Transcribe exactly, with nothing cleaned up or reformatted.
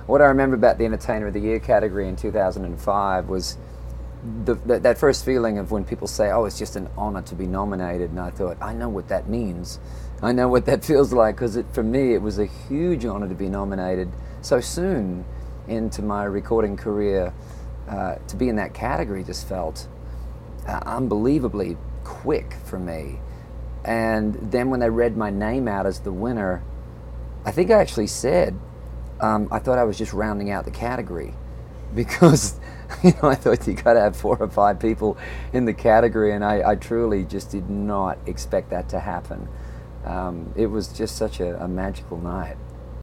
what I remember about the Entertainer of the Year category in two thousand five was the, the, that first feeling of when people say, oh, it's just an honor to be nominated. And I thought, I know what that means. I know what that feels like, because for me it was a huge honor to be nominated so soon into my recording career. Uh, to be in that category just felt uh, unbelievably quick for me. And then when they read my name out as the winner, I think I actually said, um, I thought I was just rounding out the category, because you know, I thought you got to have four or five people in the category, and I, I truly just did not expect that to happen. Um, it was just such a, a magical night.